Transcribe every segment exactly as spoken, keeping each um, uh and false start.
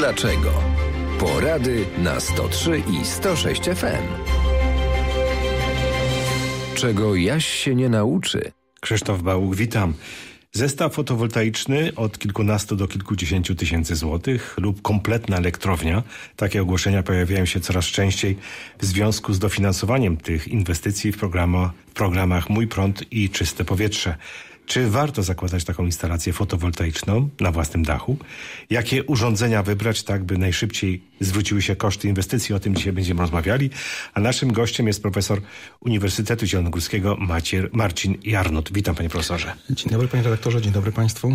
Dlaczego? Porady na sto trzy i sto sześć F M. Czego Jaś się nie nauczy? Krzysztof Bałuch, witam. Zestaw fotowoltaiczny od kilkunastu do kilkudziesięciu tysięcy złotych lub kompletna elektrownia. Takie ogłoszenia pojawiają się coraz częściej w związku z dofinansowaniem tych inwestycji w, programa, w programach Mój Prąd i Czyste Powietrze. Czy warto zakładać taką instalację fotowoltaiczną na własnym dachu? Jakie urządzenia wybrać tak, by najszybciej zwróciły się koszty inwestycji? O tym dzisiaj będziemy rozmawiali. A naszym gościem jest profesor Uniwersytetu Zielonogórskiego Maciej, Marcin Jarnot. Witam, panie profesorze. Dzień dobry, panie redaktorze, dzień dobry państwu.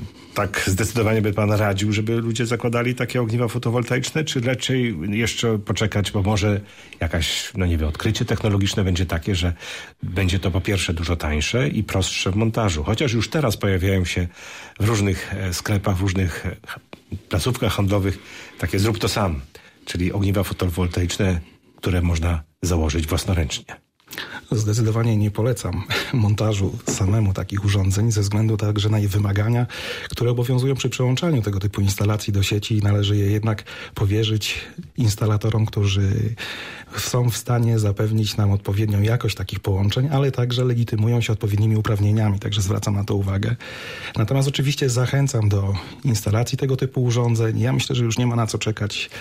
Tak zdecydowanie by pan radził, żeby ludzie zakładali takie ogniwa fotowoltaiczne, czy raczej jeszcze poczekać, bo może jakaś, no nie wiem, odkrycie technologiczne będzie takie, że będzie to po pierwsze dużo tańsze i prostsze w montażu. Chociaż już teraz pojawiają się w różnych sklepach, w różnych placówkach handlowych takie zrób to sam, czyli ogniwa fotowoltaiczne, które można założyć własnoręcznie. Zdecydowanie nie polecam montażu samemu takich urządzeń ze względu także na ich wymagania, które obowiązują przy przełączaniu tego typu instalacji do sieci i należy je jednak powierzyć instalatorom, którzy są w stanie zapewnić nam odpowiednią jakość takich połączeń, ale także legitymują się odpowiednimi uprawnieniami, także zwracam na to uwagę. Natomiast oczywiście zachęcam do instalacji tego typu urządzeń. Ja myślę, że już nie ma na co czekać.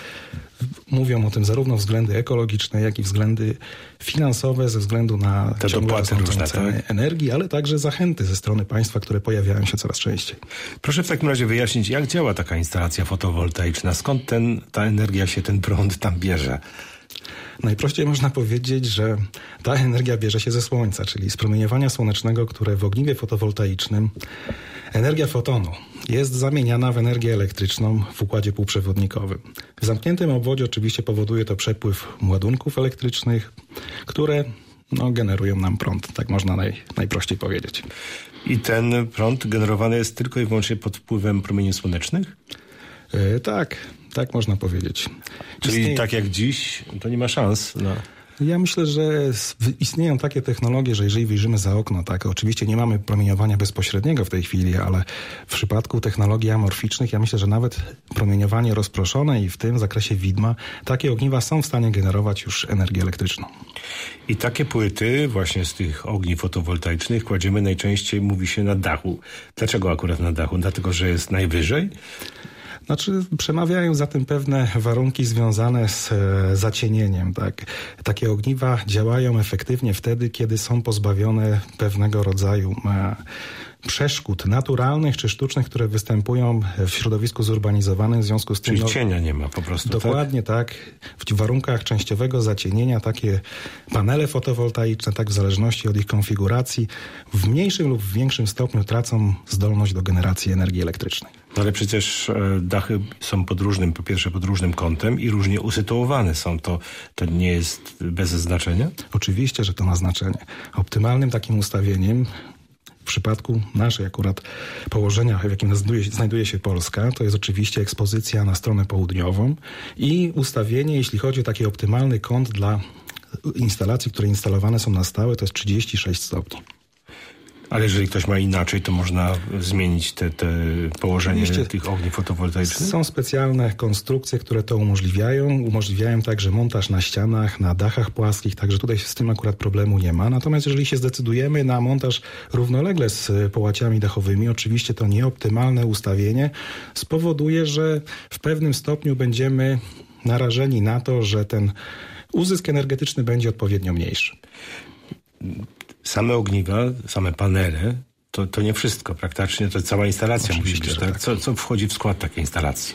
Mówią o tym zarówno względy ekologiczne, jak i względy finansowe ze względu na te dopłaty różne, ceny tak? energii, ale także zachęty ze strony państwa, które pojawiają się coraz częściej. Proszę w takim razie wyjaśnić, jak działa taka instalacja fotowoltaiczna? Skąd ten, ta energia się, ten prąd tam bierze? Najprościej można powiedzieć, że ta energia bierze się ze słońca, czyli z promieniowania słonecznego, które w ogniwie fotowoltaicznym energia fotonu jest zamieniana w energię elektryczną w układzie półprzewodnikowym. W zamkniętym obwodzie oczywiście powoduje to przepływ ładunków elektrycznych, które no, generują nam prąd, tak można naj, najprościej powiedzieć. I ten prąd generowany jest tylko i wyłącznie pod wpływem promieni słonecznych? Yy, tak, tak można powiedzieć. Czyli Istnieje... tak jak dziś, to nie ma szans na... Ja myślę, że istnieją takie technologie, że jeżeli wyjrzymy za okno, tak, oczywiście nie mamy promieniowania bezpośredniego w tej chwili, ale w przypadku technologii amorficznych, ja myślę, że nawet promieniowanie rozproszone i w tym zakresie widma, takie ogniwa są w stanie generować już energię elektryczną. I takie płyty właśnie z tych ogniw fotowoltaicznych kładziemy najczęściej, mówi się, na dachu. Dlaczego akurat na dachu? Dlatego, że jest najwyżej? Znaczy, przemawiają za tym pewne warunki związane z e, zacienieniem. Tak? Takie ogniwa działają efektywnie wtedy, kiedy są pozbawione pewnego rodzaju e, przeszkód naturalnych czy sztucznych, które występują w środowisku zurbanizowanym w związku z tym... Czyli no, cienia nie ma po prostu, dokładnie tak? tak. W warunkach częściowego zacienienia takie panele fotowoltaiczne, tak w zależności od ich konfiguracji, w mniejszym lub w większym stopniu tracą zdolność do generacji energii elektrycznej. No ale przecież e, dachy są pod różnym, po pierwsze pod różnym kątem i różnie usytuowane są. To, to nie jest bez znaczenia? Oczywiście, że to ma znaczenie. Optymalnym takim ustawieniem w przypadku naszej akurat położenia, w jakim znajduje, znajduje się Polska, to jest oczywiście ekspozycja na stronę południową i ustawienie, jeśli chodzi o taki optymalny kąt dla instalacji, które instalowane są na stałe, to jest trzydzieści sześć stopni. Ale jeżeli ktoś ma inaczej, to można zmienić te, te położenie Oczywiście tych ogniw fotowoltaicznych? Są specjalne konstrukcje, które to umożliwiają. Umożliwiają także montaż na ścianach, na dachach płaskich, także tutaj z tym akurat problemu nie ma. Natomiast jeżeli się zdecydujemy na montaż równolegle z połaciami dachowymi, oczywiście to nieoptymalne ustawienie spowoduje, że w pewnym stopniu będziemy narażeni na to, że ten uzysk energetyczny będzie odpowiednio mniejszy. Same ogniwa, same panele, to, to nie wszystko. Praktycznie to cała instalacja musi być. Tak? Co, co wchodzi w skład takiej instalacji?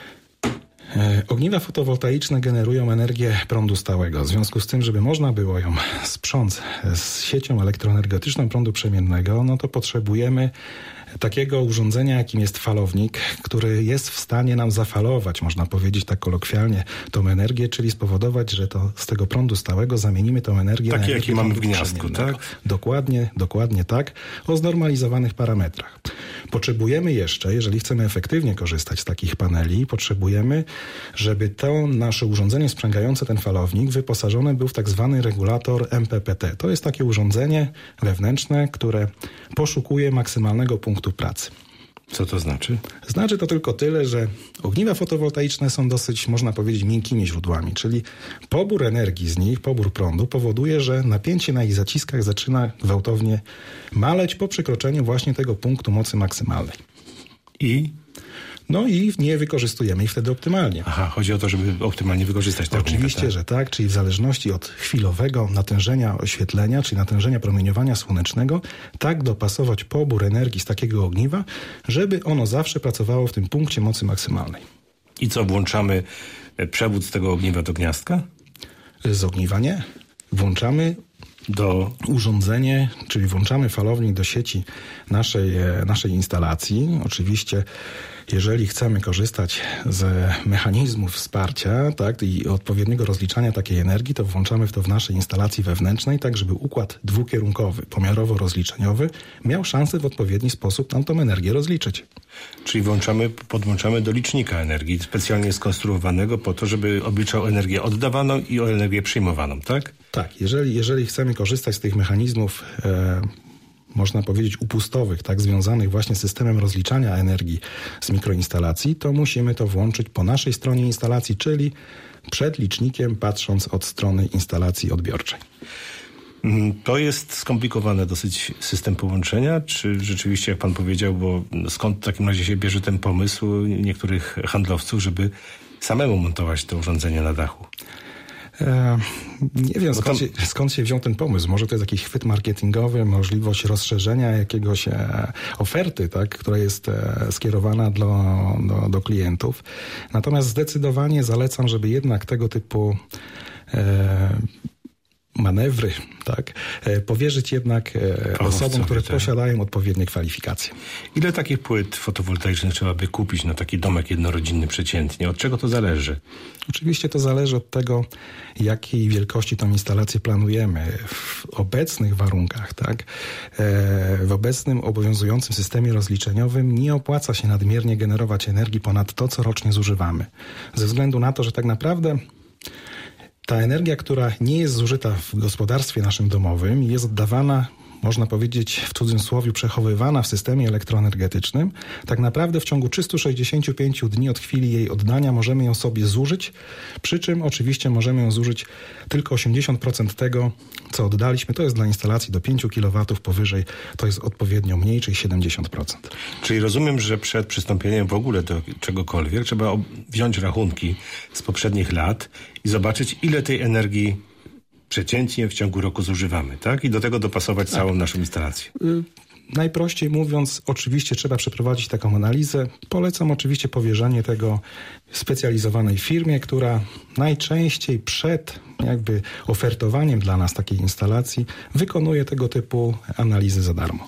Ogniwa fotowoltaiczne generują energię prądu stałego. W związku z tym, żeby można było ją sprząc z siecią elektroenergetyczną prądu przemiennego, no to potrzebujemy takiego urządzenia, jakim jest falownik, który jest w stanie nam zafalować, można powiedzieć tak kolokwialnie, tą energię, czyli spowodować, że to z tego prądu stałego zamienimy tą energię Takie, na energię jaki mamy w gniazdku, tak? Dokładnie, dokładnie tak, o znormalizowanych parametrach. Potrzebujemy jeszcze, jeżeli chcemy efektywnie korzystać z takich paneli, potrzebujemy, żeby to nasze urządzenie sprzęgające ten falownik wyposażone był w tak zwany regulator M P P T. To jest takie urządzenie wewnętrzne, które poszukuje maksymalnego punktu pracy. Co to znaczy? Znaczy to tylko tyle, że ogniwa fotowoltaiczne są dosyć, można powiedzieć, miękkimi źródłami, czyli pobór energii z nich, pobór prądu powoduje, że napięcie na ich zaciskach zaczyna gwałtownie maleć po przekroczeniu właśnie tego punktu mocy maksymalnej. I? No i nie wykorzystujemy ich wtedy optymalnie. Aha, chodzi o to, żeby optymalnie wykorzystać te Oczywiście, ogniwa, że tak, czyli w zależności od chwilowego natężenia oświetlenia, czyli natężenia promieniowania słonecznego, tak dopasować pobór energii z takiego ogniwa, żeby ono zawsze pracowało w tym punkcie mocy maksymalnej. I co, włączamy przewód z tego ogniwa do gniazdka? Z ogniwa nie. Włączamy do urządzenie, czyli włączamy falownik do sieci naszej, naszej instalacji. Oczywiście, jeżeli chcemy korzystać z mechanizmów wsparcia, tak, i odpowiedniego rozliczania takiej energii, to włączamy w to w naszej instalacji wewnętrznej, tak żeby układ dwukierunkowy, pomiarowo-rozliczeniowy miał szansę w odpowiedni sposób nam tą energię rozliczyć. Czyli włączamy, podłączamy do licznika energii, specjalnie skonstruowanego po to, żeby obliczał energię oddawaną i energię przyjmowaną, tak? Tak, jeżeli, jeżeli chcemy korzystać z tych mechanizmów, e, można powiedzieć upustowych, tak, związanych właśnie z systemem rozliczania energii z mikroinstalacji, to musimy to włączyć po naszej stronie instalacji, czyli przed licznikiem, patrząc od strony instalacji odbiorczej. To jest skomplikowany dosyć system połączenia, czy rzeczywiście, jak pan powiedział, bo skąd w takim razie się bierze ten pomysł niektórych handlowców, żeby samemu montować to urządzenie na dachu? E, nie wiem, skąd, tam... się, skąd się wziął ten pomysł. Może to jest jakiś chwyt marketingowy, możliwość rozszerzenia jakiegoś e, oferty, tak, która jest e, skierowana do, do, do klientów. Natomiast zdecydowanie zalecam, żeby jednak tego typu e, manewry, tak, e, powierzyć jednak e, osobom, które tak. posiadają odpowiednie kwalifikacje. Ile takich płyt fotowoltaicznych trzeba by kupić na taki domek jednorodzinny przeciętnie? Od czego to zależy? Oczywiście to zależy od tego, jakiej wielkości tą instalację planujemy. W obecnych warunkach, tak, e, w obecnym obowiązującym systemie rozliczeniowym nie opłaca się nadmiernie generować energii ponad to, co rocznie zużywamy. Ze względu na to, że tak naprawdę ta energia, która nie jest zużyta w gospodarstwie naszym domowym, jest oddawana, można powiedzieć w cudzysłowie, przechowywana w systemie elektroenergetycznym, tak naprawdę w ciągu trzystu sześćdziesięciu pięciu dni od chwili jej oddania możemy ją sobie zużyć, przy czym oczywiście możemy ją zużyć tylko osiemdziesiąt procent tego, co oddaliśmy. To jest dla instalacji do pięciu kilowatów powyżej, to jest odpowiednio mniej, czyli siedemdziesiąt procent. Czyli rozumiem, że przed przystąpieniem w ogóle do czegokolwiek trzeba wziąć rachunki z poprzednich lat i zobaczyć, ile tej energii przeciętnie w ciągu roku zużywamy, tak? I do tego dopasować tak. całą naszą instalację. Y- Najprościej mówiąc, oczywiście trzeba przeprowadzić taką analizę. Polecam oczywiście powierzenie tego specjalizowanej firmie, która najczęściej przed jakby ofertowaniem dla nas takiej instalacji wykonuje tego typu analizy za darmo.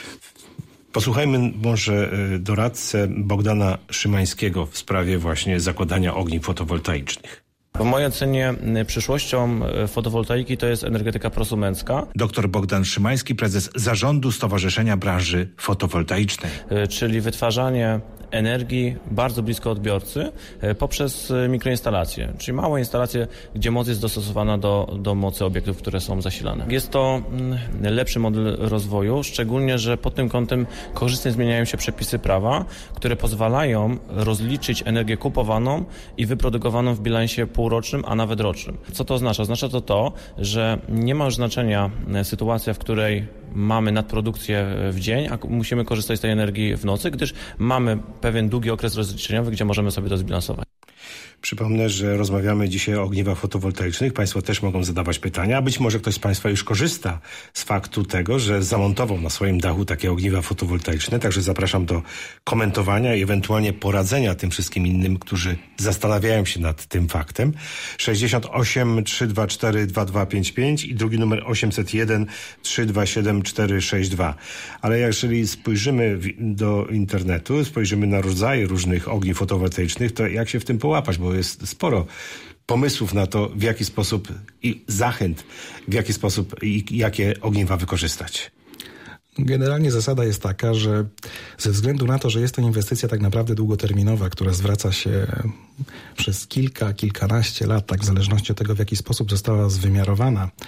Posłuchajmy może doradcę Bogdana Szymańskiego w sprawie właśnie zakładania ogniw fotowoltaicznych. W mojej ocenie przyszłością fotowoltaiki to jest energetyka prosumencka. Doktor Bogdan Szymański, prezes Zarządu Stowarzyszenia Branży Fotowoltaicznej. Czyli wytwarzanie energii bardzo blisko odbiorcy poprzez mikroinstalacje, czyli małe instalacje, gdzie moc jest dostosowana do, do mocy obiektów, które są zasilane. Jest to lepszy model rozwoju, szczególnie, że pod tym kątem korzystnie zmieniają się przepisy prawa, które pozwalają rozliczyć energię kupowaną i wyprodukowaną w bilansie półrocznym, a nawet rocznym. Co to oznacza? Oznacza to to, że nie ma już znaczenia sytuacja, w której mamy nadprodukcję w dzień, a musimy korzystać z tej energii w nocy, gdyż mamy pewien długi okres rozliczeniowy, gdzie możemy sobie to zbilansować. Przypomnę, że rozmawiamy dzisiaj o ogniwach fotowoltaicznych. Państwo też mogą zadawać pytania, a być może ktoś z Państwa już korzysta z faktu tego, że zamontował na swoim dachu takie ogniwa fotowoltaiczne. Także zapraszam do komentowania i ewentualnie poradzenia tym wszystkim innym, którzy zastanawiają się nad tym faktem. sześćdziesiąt osiem trzysta dwadzieścia cztery dwa dwa pięć pięć i drugi numer osiemset jeden trzysta dwadzieścia siedem cztery sześć dwa. Ale jeżeli spojrzymy do internetu, spojrzymy na rodzaje różnych ogniw fotowoltaicznych, to jak się w tym połapać, bo jest sporo pomysłów na to, w jaki sposób i zachęt, w jaki sposób i jakie ogniwa wykorzystać. Generalnie zasada jest taka, że ze względu na to, że jest to inwestycja tak naprawdę długoterminowa, która zwraca się przez kilka, kilkanaście lat, tak w zależności od tego, w jaki sposób została zwymiarowana,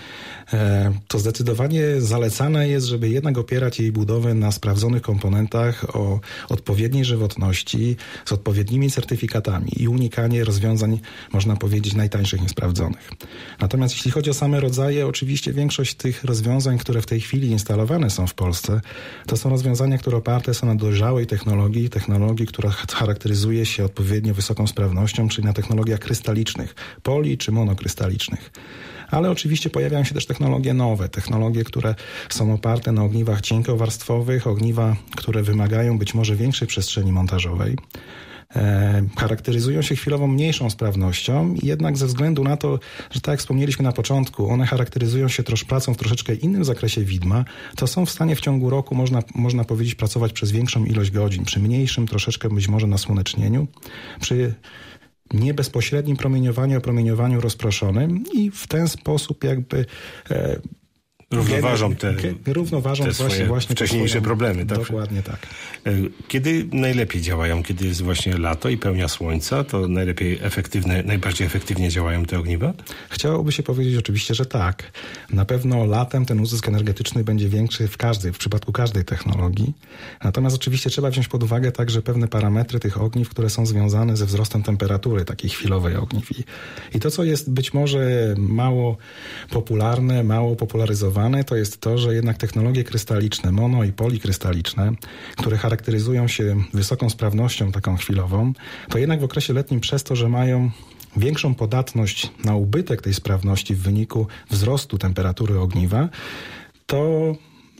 to zdecydowanie zalecane jest, żeby jednak opierać jej budowę na sprawdzonych komponentach o odpowiedniej żywotności, z odpowiednimi certyfikatami i unikanie rozwiązań, można powiedzieć, najtańszych, niesprawdzonych. Natomiast jeśli chodzi o same rodzaje, oczywiście większość tych rozwiązań, które w tej chwili instalowane są w Polsce, to są rozwiązania, które oparte są na dojrzałej technologii, technologii, która charakteryzuje się odpowiednio wysoką sprawnością, czyli na technologiach krystalicznych, poli czy monokrystalicznych. Ale oczywiście pojawiają się też technologie nowe, technologie, które są oparte na ogniwach cienkowarstwowych, ogniwa, które wymagają być może większej przestrzeni montażowej. E, charakteryzują się chwilowo mniejszą sprawnością, jednak ze względu na to, że tak jak wspomnieliśmy na początku, one charakteryzują się trosz, pracą w troszeczkę innym zakresie widma, to są w stanie w ciągu roku, można, można powiedzieć, pracować przez większą ilość godzin, przy mniejszym troszeczkę być może nasłonecznieniu, przy nie bezpośrednim promieniowaniu, a promieniowaniu rozproszonym i w ten sposób jakby e, Równoważą te, równoważą te właśnie, swoje właśnie wcześniejsze swoją, problemy. Tak? Dokładnie tak. Kiedy najlepiej działają? Kiedy jest właśnie lato i pełnia słońca, to najlepiej efektywne, najbardziej efektywnie działają te ogniwa? Chciałoby się powiedzieć oczywiście, że tak. Na pewno latem ten uzysk energetyczny będzie większy w każdej, w przypadku każdej technologii. Natomiast oczywiście trzeba wziąć pod uwagę także pewne parametry tych ogniw, które są związane ze wzrostem temperatury takiej chwilowej ogniw. I, i to, co jest być może mało popularne, mało popularyzowane, to jest to, że jednak technologie krystaliczne, mono i polikrystaliczne, które charakteryzują się wysoką sprawnością taką chwilową, to jednak w okresie letnim przez to, że mają większą podatność na ubytek tej sprawności w wyniku wzrostu temperatury ogniwa, to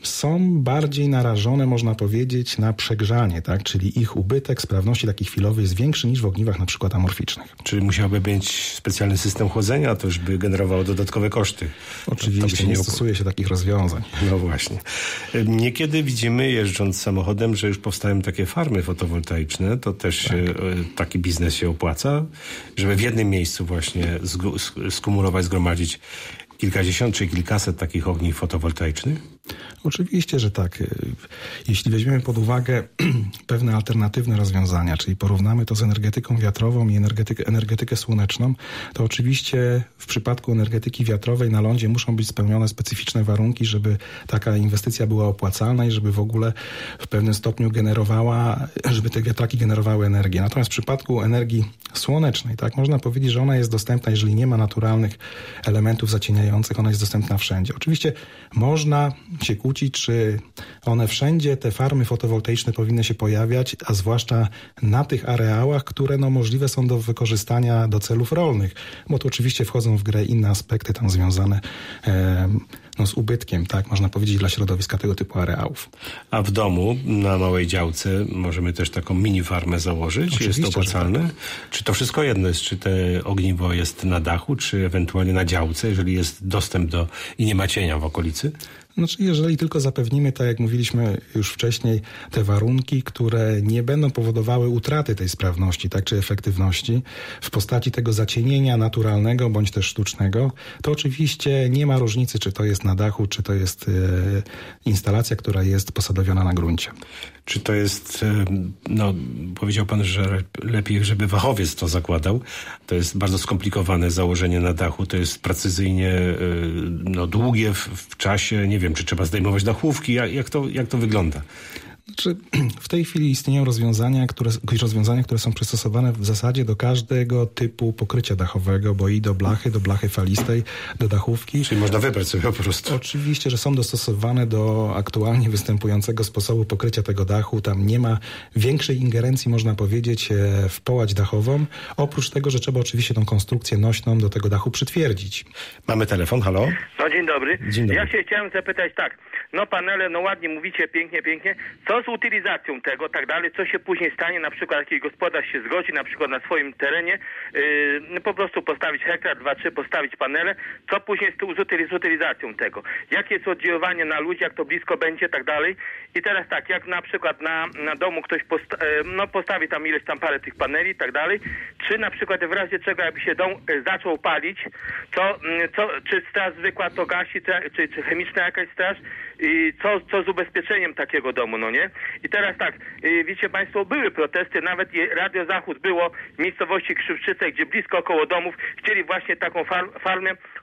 są bardziej narażone, można powiedzieć, na przegrzanie, tak? Czyli ich ubytek sprawności taki chwilowy jest większy niż w ogniwach na przykład amorficznych. Czyli musiałby być specjalny system chłodzenia, to już by generowało dodatkowe koszty. Oczywiście, nie, nie stosuje się takich rozwiązań. No właśnie. Niekiedy widzimy, jeżdżąc samochodem, że już powstają takie farmy fotowoltaiczne, to też tak. Taki biznes się opłaca, żeby w jednym miejscu właśnie skumulować, zgromadzić kilkadziesiąt czy kilkaset takich ogniw fotowoltaicznych? Oczywiście, że tak. Jeśli weźmiemy pod uwagę pewne alternatywne rozwiązania, czyli porównamy to z energetyką wiatrową i energetykę, energetykę słoneczną, to oczywiście w przypadku energetyki wiatrowej na lądzie muszą być spełnione specyficzne warunki, żeby taka inwestycja była opłacalna i żeby w ogóle w pewnym stopniu generowała, żeby te wiatraki generowały energię. Natomiast w przypadku energii słonecznej, tak, można powiedzieć, że ona jest dostępna, jeżeli nie ma naturalnych elementów zacieniających, ona jest dostępna wszędzie. Oczywiście można się kłócić, czy one wszędzie, te farmy fotowoltaiczne powinny się pojawiać, a zwłaszcza na tych areałach, które no, możliwe są do wykorzystania do celów rolnych, bo tu oczywiście wchodzą w grę inne aspekty tam związane e, no, z ubytkiem, tak, można powiedzieć, dla środowiska tego typu areałów. A w domu, na małej działce, możemy też taką mini farmę założyć? Oczywiście, jest to opłacalne? Tak. Czy to wszystko jedno jest? Czy te ogniwo jest na dachu, czy ewentualnie na działce, jeżeli jest dostęp do i nie ma cienia w okolicy? Znaczy, jeżeli tylko zapewnimy, tak jak mówiliśmy już wcześniej, te warunki, które nie będą powodowały utraty tej sprawności, tak, czy efektywności w postaci tego zacienienia naturalnego bądź też sztucznego, to oczywiście nie ma różnicy, czy to jest na dachu, czy to jest e, instalacja, która jest posadowiona na gruncie. Czy to jest, no powiedział pan, że lepiej, żeby fachowiec to zakładał. To jest bardzo skomplikowane założenie na dachu. To jest precyzyjnie no, długie w, w czasie. Nie wiem, czy trzeba zdejmować dachówki. Jak, jak, to, jak to wygląda? Znaczy, w tej chwili istnieją rozwiązania które, rozwiązania, które są przystosowane w zasadzie do każdego typu pokrycia dachowego, bo i do blachy, do blachy falistej, do dachówki. Czyli można wybrać sobie po prostu. Oczywiście, że są dostosowane do aktualnie występującego sposobu pokrycia tego dachu. Tam nie ma większej ingerencji, można powiedzieć, w połać dachową. Oprócz tego, że trzeba oczywiście tą konstrukcję nośną do tego dachu przytwierdzić. Mamy telefon, halo? No dzień dobry. Dzień dobry. Ja się chciałem zapytać tak, no panele, no ładnie mówicie, pięknie, pięknie. Co z utylizacją tego, tak dalej, co się później stanie, na przykład jakiś gospodarz się zgodzi, na przykład na swoim terenie, yy, po prostu postawić hektar, dwa, trzy, postawić panele, co później z, z, utyliz- z utylizacją tego? Jakie jest oddziaływanie na ludzi, jak to blisko będzie, tak dalej. I teraz tak, jak na przykład na, na domu ktoś posta- yy, no, postawi tam ileś tam parę tych paneli, tak dalej, czy na przykład w razie czego, jakby się dom yy, zaczął palić, to, yy, co, czy straż zwykła to gasi, czy, czy, czy chemiczna jakaś straż, i co, co z ubezpieczeniem takiego domu, no nie? I teraz tak, yy, wiecie państwo, były protesty, nawet Radio Zachód było w miejscowości Krzywczyce, gdzie blisko około domów chcieli właśnie taką far- farmę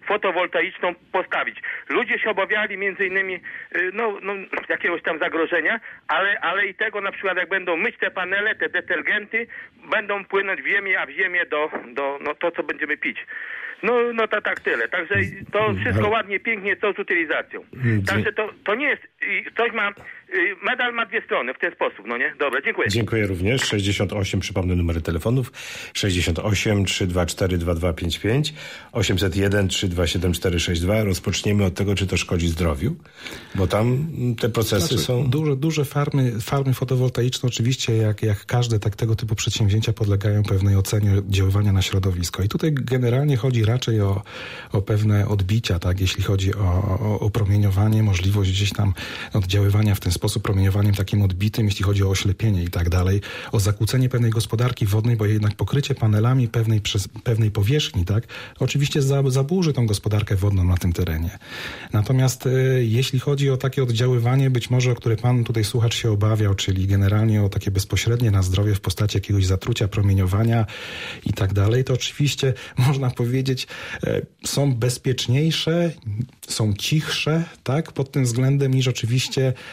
fotowoltaiczną postawić. Ludzie się obawiali między innymi no, no, jakiegoś tam zagrożenia, ale, ale i tego na przykład jak będą myć te panele, te detergenty, będą płynąć w ziemię, a w ziemię do, do no, to, co będziemy pić. No, no to tak tyle. Także to wszystko ładnie, pięknie, co z utylizacją. Także to, to nie jest, ktoś ma, medal ma dwie strony w ten sposób, no nie? Dobra, dziękuję. Dziękuję również. sześćdziesiąt osiem, przypomnę numery telefonów. sześćdziesiąt osiem, trzysta dwadzieścia cztery, dwa dwa pięć pięć, osiemset jeden, trzysta dwadzieścia siedem, cztery sześć dwa. Rozpoczniemy od tego, czy to szkodzi zdrowiu, bo tam te procesy znaczy, są... Duże, duże farmy, farmy fotowoltaiczne oczywiście, jak, jak każde tak, tego typu przedsięwzięcia podlegają pewnej ocenie oddziaływania na środowisko. I tutaj generalnie chodzi raczej o, o pewne odbicia, tak, jeśli chodzi o, o, o promieniowanie, możliwość gdzieś tam oddziaływania w ten sposób promieniowaniem takim odbitym, jeśli chodzi o oślepienie i tak dalej, o zakłócenie pewnej gospodarki wodnej, bo jednak pokrycie panelami pewnej, przez, pewnej powierzchni, tak, oczywiście za, zaburzy tą gospodarkę wodną na tym terenie. Natomiast y, jeśli chodzi o takie oddziaływanie, być może, o które pan tutaj słuchacz się obawiał, czyli generalnie o takie bezpośrednie na zdrowie w postaci jakiegoś zatrucia, promieniowania i tak dalej, to oczywiście można powiedzieć, y, są bezpieczniejsze, są cichsze, tak, pod tym względem niż oczywiście e,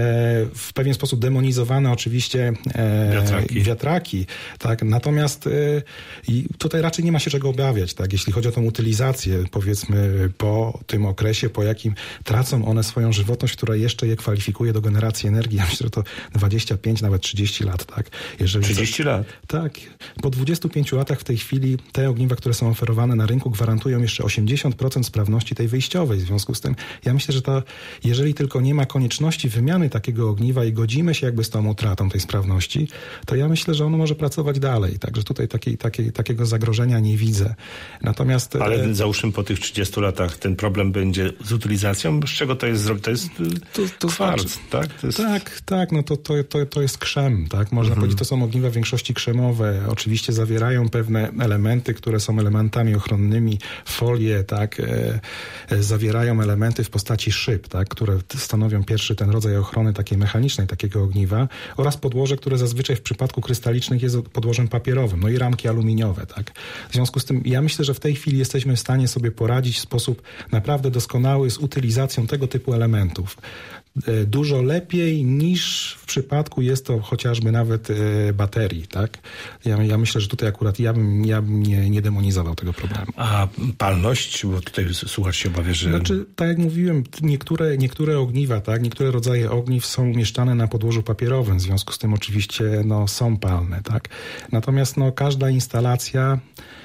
w pewien sposób demonizowane oczywiście e, wiatraki. wiatraki, tak, natomiast e, i tutaj raczej nie ma się czego obawiać, tak, jeśli chodzi o tą utylizację, powiedzmy po tym okresie, po jakim tracą one swoją żywotność, która jeszcze je kwalifikuje do generacji energii, ja myślę, że to dwadzieścia pięć, nawet trzydzieści lat, tak. Jeżeli trzydzieści to, lat? Tak. Po dwudziestu pięciu latach w tej chwili te ogniwa, które są oferowane na rynku, gwarantują jeszcze osiemdziesiąt procent sprawności tej wyjściowej. W związku z tym ja myślę, że to, jeżeli tylko nie ma konieczności wymiany takiego ogniwa i godzimy się jakby z tą utratą tej sprawności, to ja myślę, że ono może pracować dalej. Także tutaj takiej, takiej, takiego zagrożenia nie widzę. Natomiast... Ale załóżmy po tych trzydziestu latach ten problem będzie z utylizacją? Z czego to jest zrobione? To jest to, to kwarc, znaczy, tak? To jest... Tak, tak. No to, to, to, to jest krzem, tak? Można mhm. powiedzieć, to są ogniwa w większości krzemowe. Oczywiście zawierają pewne elementy, które są elementami ochronnymi, folie, tak? E, e, zawierają elementy w postaci szyb, tak? Które stanowią pierwszy ten rodzaj ochrony takiej mechanicznej, takiego ogniwa, oraz podłoże, które zazwyczaj w przypadku krystalicznych jest podłożem papierowym, no i ramki aluminiowe, tak? W związku z tym ja myślę, że w tej chwili jesteśmy w stanie sobie poradzić w sposób naprawdę doskonały z utylizacją tego typu elementów. Dużo lepiej niż w przypadku jest to chociażby nawet e, baterii, tak? Ja, ja myślę, że tutaj akurat ja bym, ja bym nie, nie demonizował tego problemu. A palność? Bo tutaj słuchacz się obawia, że... Znaczy, tak jak mówiłem, niektóre, niektóre ogniwa, tak? Niektóre rodzaje ogniw są umieszczane na podłożu papierowym, w związku z tym oczywiście no, są palne, tak? Natomiast no, każda instalacja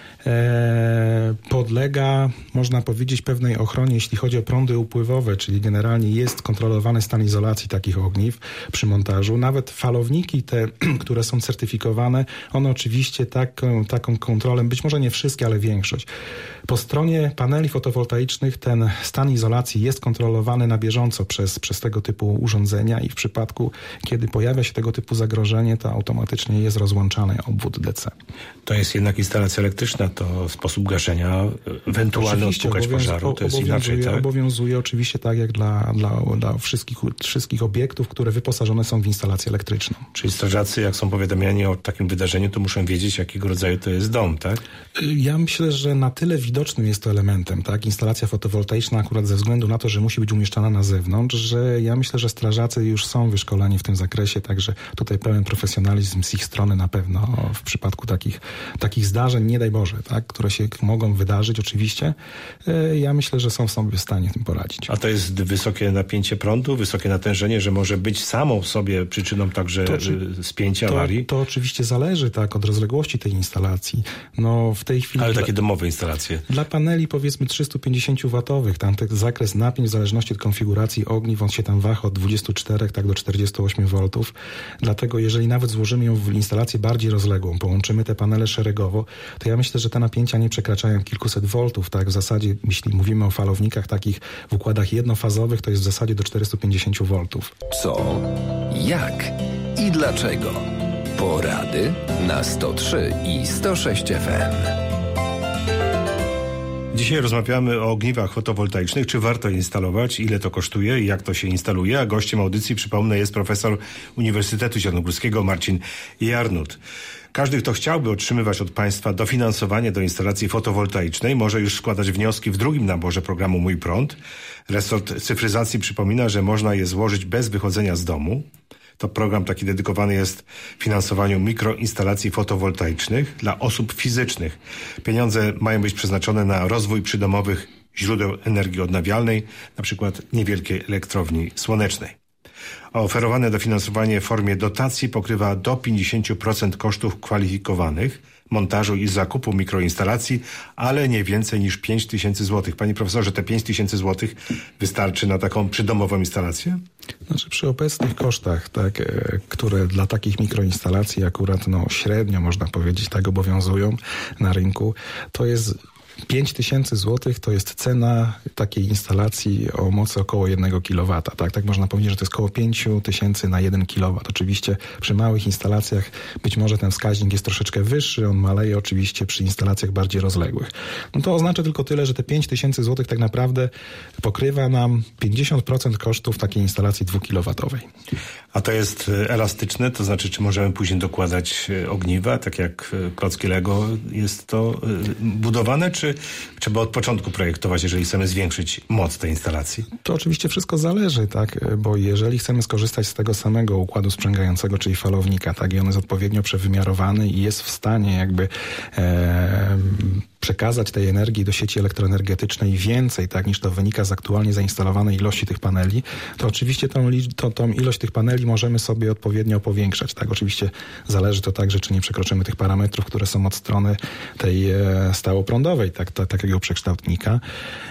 E, podlega, można powiedzieć, pewnej ochronie, jeśli chodzi o prądy upływowe, czyli generalnie jest kontrolowany stan izolacji takich ogniw przy montażu. Nawet falowniki te, które są certyfikowane, one oczywiście taką, taką kontrolę, być może nie wszystkie, ale większość. Po stronie paneli fotowoltaicznych ten stan izolacji jest kontrolowany na bieżąco przez, przez tego typu urządzenia i w przypadku, kiedy pojawia się tego typu zagrożenie, to automatycznie jest rozłączany obwód D C. To jest jednak instalacja elektryczna, to sposób gaszenia, ewentualnie odpukać pożaru, to jest inaczej, tak? Obowiązuje oczywiście tak jak dla, dla, dla wszystkich, wszystkich obiektów, które wyposażone są w instalację elektryczną. Czyli strażacy, jak są powiadamiani o takim wydarzeniu, to muszą wiedzieć, jakiego rodzaju to jest dom, tak? Ja myślę, że na tyle widocznym jest to elementem, tak? Instalacja fotowoltaiczna akurat ze względu na to, że musi być umieszczana na zewnątrz, że ja myślę, że strażacy już są wyszkoleni w tym zakresie, także tutaj pełen profesjonalizm z ich strony na pewno w przypadku takich, takich zdarzeń, nie daj Boże, tak? Które się mogą wydarzyć oczywiście, ja myślę, że są sobie w stanie tym poradzić. A to jest wysokie napięcie prądu, wysokie natężenie, że może być samą w sobie przyczyną także to, spięcia to, awarii? To oczywiście zależy, tak, od rozległości tej instalacji. No w tej chwili... Ale dla, takie domowe instalacje? Dla paneli powiedzmy trzysta pięćdziesiąt watów, tam ten zakres napięć w zależności od konfiguracji ogniw, on się tam waha od dwudziestu czterech tak do czterdziestu ośmiu woltów. Dlatego jeżeli nawet złożymy ją w instalację bardziej rozległą, połączymy te panele szeregowo, to ja myślę, że te napięcia nie przekraczają kilkuset voltów, tak? W zasadzie, jeśli mówimy o falownikach takich w układach jednofazowych, to jest w zasadzie do czterystu pięćdziesięciu voltów. Co? Jak? I dlaczego? Porady na sto trzy i sto sześć F M. Dzisiaj rozmawiamy o ogniwach fotowoltaicznych. Czy warto instalować, ile to kosztuje i jak to się instaluje? A gościem audycji, przypomnę, jest profesor Uniwersytetu Zielonogórskiego Marcin Jarnut. Każdy, kto chciałby otrzymywać od państwa dofinansowanie do instalacji fotowoltaicznej, może już składać wnioski w drugim naborze programu Mój Prąd. Resort cyfryzacji przypomina, że można je złożyć bez wychodzenia z domu. To program taki dedykowany jest finansowaniu mikroinstalacji fotowoltaicznych dla osób fizycznych. Pieniądze mają być przeznaczone na rozwój przydomowych źródeł energii odnawialnej, na przykład niewielkiej elektrowni słonecznej. Oferowane dofinansowanie w formie dotacji pokrywa do pięćdziesiąt procent kosztów kwalifikowanych, montażu i zakupu mikroinstalacji, ale nie więcej niż pięć tysięcy złotych. Panie profesorze, te pięć tysięcy złotych wystarczy na taką przydomową instalację? Znaczy przy obecnych kosztach, tak, które dla takich mikroinstalacji akurat no, średnio, można powiedzieć, tak obowiązują na rynku, to jest pięć tysięcy złotych to jest cena takiej instalacji o mocy około jednego kilowata. Tak, tak można powiedzieć, że to jest około pięć tysięcy na jeden kilowat. Oczywiście przy małych instalacjach być może ten wskaźnik jest troszeczkę wyższy, on maleje oczywiście przy instalacjach bardziej rozległych. No to oznacza tylko tyle, że te pięć tysięcy złotych tak naprawdę pokrywa nam pięćdziesiąt procent kosztów takiej instalacji dwukilowatowej. A to jest elastyczne? To znaczy, czy możemy później dokładać ogniwa, tak jak klocki Lego jest to budowane, czy trzeba od początku projektować, jeżeli chcemy zwiększyć moc tej instalacji? To oczywiście wszystko zależy, tak, bo jeżeli chcemy skorzystać z tego samego układu sprzęgającego, czyli falownika, tak, i on jest odpowiednio przewymiarowany i jest w stanie jakby e, przekazać tej energii do sieci elektroenergetycznej więcej, tak, niż to wynika z aktualnie zainstalowanej ilości tych paneli, to oczywiście tą, to, tą ilość tych paneli możemy sobie odpowiednio powiększać, tak. Oczywiście zależy to także, czy nie przekroczymy tych parametrów, które są od strony tej e, stałoprądowej, tak, ta, takiego przekształtnika.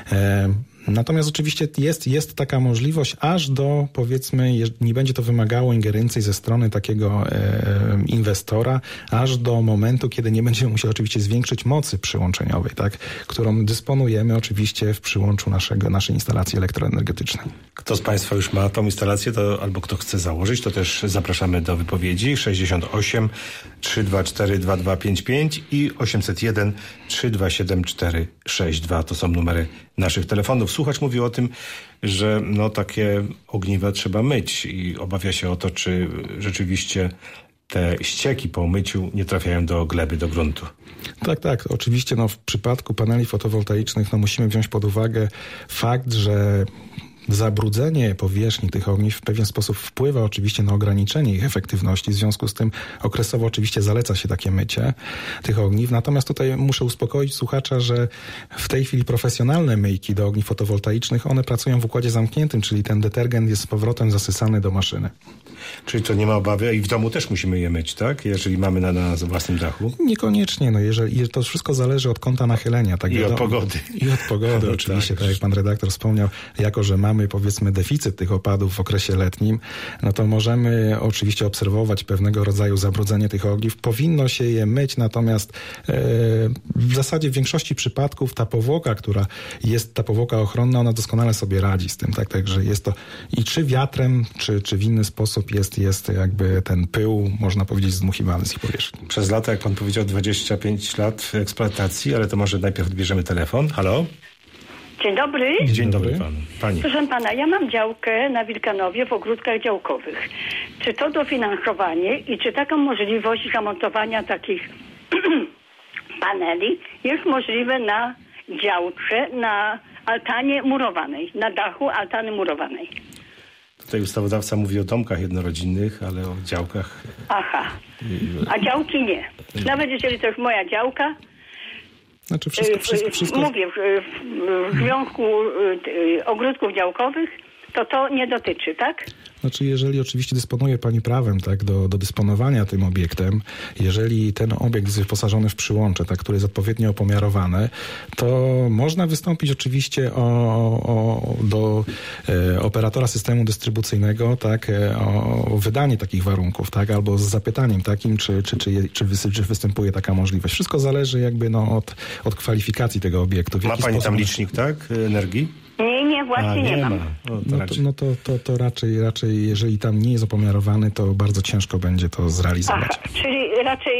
E, Natomiast oczywiście jest, jest taka możliwość aż do, powiedzmy, nie będzie to wymagało ingerencji ze strony takiego e, inwestora, aż do momentu, kiedy nie będziemy musieli oczywiście zwiększyć mocy przyłączeniowej, tak, którą dysponujemy oczywiście w przyłączu naszego, naszej instalacji elektroenergetycznej. Kto z państwa już ma tą instalację, to albo kto chce założyć, to też zapraszamy do wypowiedzi. sześćdziesiąt osiem trzysta dwadzieścia cztery dwa dwa pięć pięć i osiemset jeden trzysta dwadzieścia siedem cztery sześć dwa. To są numery naszych telefonów. Słuchacz mówi o tym, że no takie ogniwa trzeba myć i obawia się o to, czy rzeczywiście te ścieki po myciu nie trafiają do gleby, do gruntu. Tak, tak. Oczywiście no, w przypadku paneli fotowoltaicznych no, musimy wziąć pod uwagę fakt, że zabrudzenie powierzchni tych ogniw w pewien sposób wpływa oczywiście na ograniczenie ich efektywności. W związku z tym okresowo oczywiście zaleca się takie mycie tych ogniw. Natomiast tutaj muszę uspokoić słuchacza, że w tej chwili profesjonalne myjki do ogniw fotowoltaicznych, one pracują w układzie zamkniętym, czyli ten detergent jest z powrotem zasysany do maszyny. Czyli to nie ma obawy i w domu też musimy je myć, tak? Jeżeli mamy na, na własnym dachu? Niekoniecznie. No jeżeli, to wszystko zależy od kąta nachylenia. Tak I wiadomo, od pogody. I od pogody oczywiście, tak. tak jak pan redaktor wspomniał, jako że mamy powiedzmy deficyt tych opadów w okresie letnim, no to możemy oczywiście obserwować pewnego rodzaju zabrudzenie tych ogniw. Powinno się je myć, natomiast e, w zasadzie w większości przypadków ta powłoka, która jest, ta powłoka ochronna, ona doskonale sobie radzi z tym, tak? Także jest to i czy wiatrem, czy, czy w inny sposób jest, jest jakby ten pył, można powiedzieć, zdmuchiwany z ich powierzchni. Przez lata, jak pan powiedział, dwadzieścia pięć lat eksploatacji, ale to może najpierw odbierzemy telefon. Halo? Dzień dobry. Dzień dobry panu. Pani. Proszę pana, ja mam działkę na Wilkanowie w ogródkach działkowych. Czy to dofinansowanie i czy taka możliwość zamontowania takich paneli jest możliwe na działce, na altanie murowanej, na dachu altany murowanej? Tutaj ustawodawca mówi o domkach jednorodzinnych, ale o działkach... Aha, a działki nie. Nawet jeżeli to jest moja działka, Znaczy wszystko, wszystko, wszystko... mówię, w, w związku ogródków działkowych, to to nie dotyczy, tak? Znaczy, jeżeli oczywiście dysponuje pani prawem, tak, do, do dysponowania tym obiektem, jeżeli ten obiekt jest wyposażony w przyłącze, tak, które jest odpowiednio opomiarowane, to można wystąpić oczywiście o, o, do e, operatora systemu dystrybucyjnego, tak, e, o wydanie takich warunków, tak, albo z zapytaniem takim, czy, czy, czy, czy, wy, czy występuje taka możliwość. Wszystko zależy jakby no, od, od kwalifikacji tego obiektu. Ma pani tam licznik, tak, energii? Nie, nie, właśnie A, nie, nie mam. Ma. O, to no to, no to, to, to raczej, raczej, jeżeli tam nie jest opomiarowany, to bardzo ciężko będzie to zrealizować. Aha, czyli raczej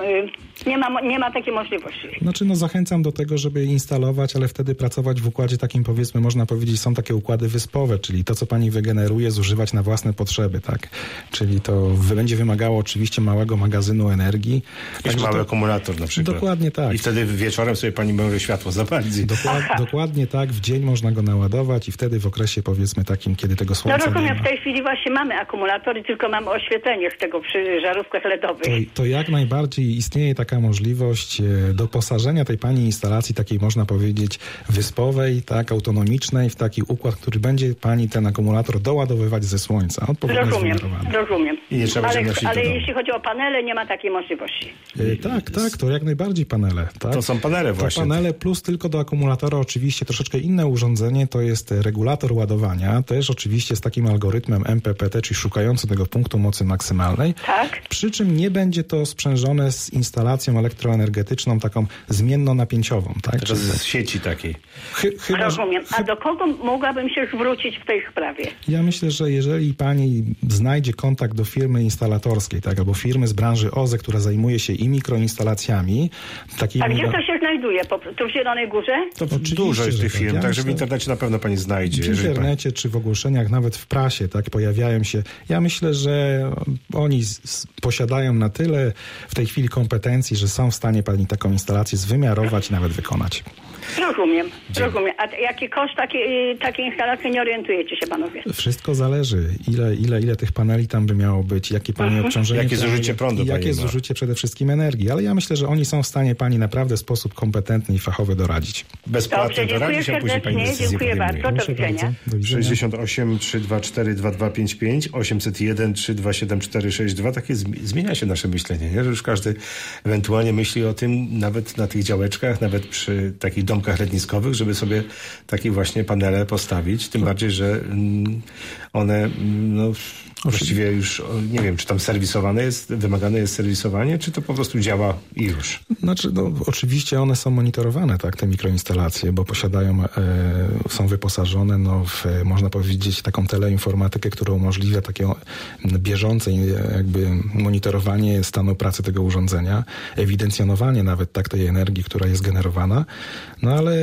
nie ma, nie ma takiej możliwości. Znaczy, no zachęcam do tego, żeby instalować, ale wtedy pracować w układzie takim, powiedzmy, można powiedzieć, są takie układy wyspowe, czyli to, co pani wygeneruje, zużywać na własne potrzeby, tak? Czyli to będzie wymagało oczywiście małego magazynu energii. Jakiś mały to... akumulator na przykład. Dokładnie tak. I wtedy wieczorem sobie pani może światło zapalić. Dokład, dokładnie tak. W dzień można go naładować i wtedy w okresie, powiedzmy, takim, kiedy tego słońca no rozumiem, nie ma. w tej chwili właśnie mamy akumulatory, tylko mamy oświetlenie z tego przy żarówkach ledowych. To, to jak najbardziej istnieje taka możliwość doposażenia tej pani instalacji takiej, można powiedzieć, wyspowej, tak, autonomicznej, w taki układ, który będzie pani ten akumulator doładowywać ze słońca. Rozumiem, rozumiem. I nie trzeba ale ale do jeśli chodzi o panele, nie ma takiej możliwości. E, tak, tak, to jak najbardziej panele. Tak? To są panele właśnie. To panele plus tylko do akumulatora oczywiście troszeczkę inne urządzenie, to jest regulator ładowania, też oczywiście z takim algorytmem M P P T, czyli szukający tego punktu mocy maksymalnej. Tak. Przy czym nie będzie to sprzężone z instalacją elektroenergetyczną taką zmiennonapięciową. Tak? To z sieci takiej. Chy, chyba, Rozumiem. A do kogo mogłabym się zwrócić w tej sprawie? Ja myślę, że jeżeli pani znajdzie kontakt do firmy instalatorskiej, tak, albo firmy z branży O Z E, która zajmuje się i mikroinstalacjami. Takimi... A gdzie to się znajduje? Po, tu w Zielonej Górze? To Oczywiście, dużo jest tych firm, tak, także w internecie na pewno pani znajdzie. W internecie, czy w ogłoszeniach, nawet w prasie, tak, pojawiają się. Ja myślę, że oni z, posiadają na tyle w tej chwili kompetencji, że są w stanie pani taką instalację zwymiarować i nawet wykonać. Rozumiem, Dzień. rozumiem. A jaki koszt takiej, takiej instalacji, nie orientujecie się panowie? Wszystko zależy. Ile, ile, ile tych paneli tam by miało być, jakie pani mhm. obciążenie. Jakie zużycie prądu i jakie zużycie przede wszystkim energii. Ale ja myślę, że oni są w stanie pani naprawdę w sposób kompetentny i fachowy doradzić. Bezpłatnie doradzić, a później pani decyzję dziękuję bardzo. Do widzenia. sześćdziesiąt osiem trzysta dwadzieścia cztery dwa dwa pięć pięć, osiemset jeden trzysta dwadzieścia siedem cztery sześć dwa. Takie zmienia się nasze myślenie, nie? Że już każdy ewentualnie myśli o tym, nawet na tych działeczkach, nawet przy takich domkach letniskowych, żeby sobie takie właśnie panele postawić. Tym bardziej, że one no, właściwie już, nie wiem, czy tam serwisowane jest, wymagane jest serwisowanie, czy to po prostu działa i już? Znaczy, no, oczywiście one są monitorowane, tak, te mikroinstalacje, bo posiadają, e, są wyposażone, no, w, można powiedzieć, taką teleinformatykę, która umożliwia takie bieżące jakby monitorowanie stanu pracy tego urządzenia, ewidencjonowanie nawet tak tej energii, która jest generowana. No ale